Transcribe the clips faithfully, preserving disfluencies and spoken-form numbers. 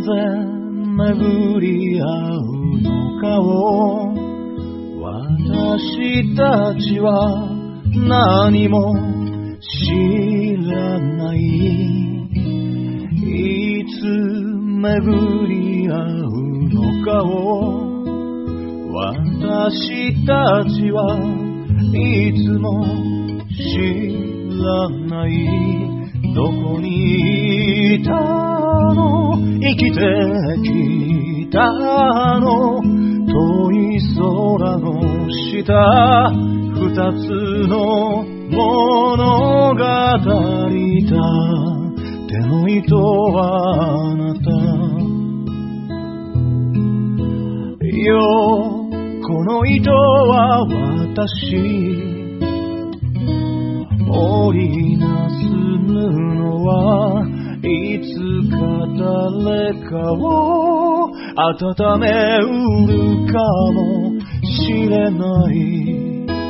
ぜ巡り合うのかを私たちは何も知らない。いつ巡り合うのかを私たちはいつも知らない。どこにいたの、生きてきたの、遠い空の下、二つの物語だ。手の糸はあなたよ、この糸は私。織りなす布はいつか誰かを温めうるかもしれない。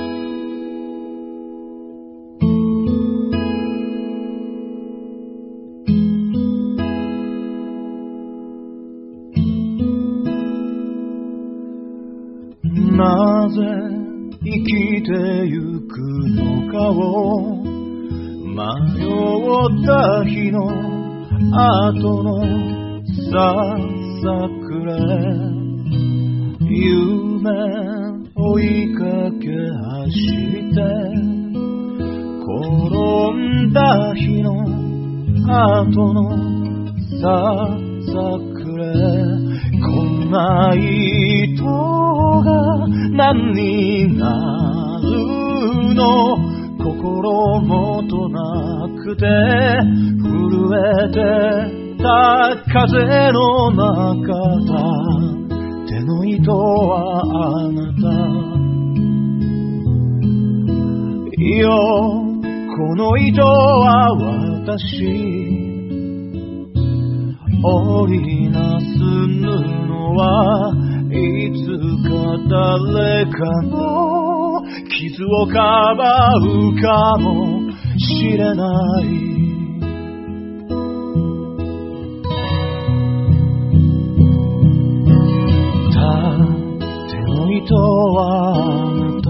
なぜ生きてゆくのかを迷った日の後のささくれ、夢追いかけ走って転んだ日の後のささくれ、こんな糸が何になるの、心もとなくて震えてた風の中だ。手の糸はあなたよ、この糸は私。織りなす布はいつか誰かの傷をかばうかもしれない。手の糸はあな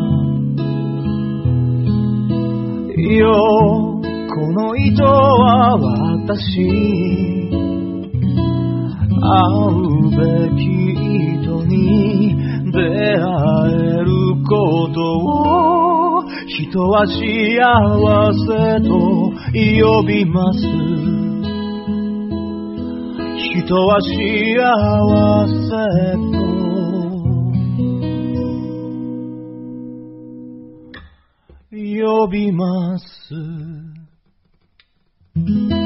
たよ、この糸は私。会うべき人に出会えることを人は幸せと呼びます。人は幸せと呼びます。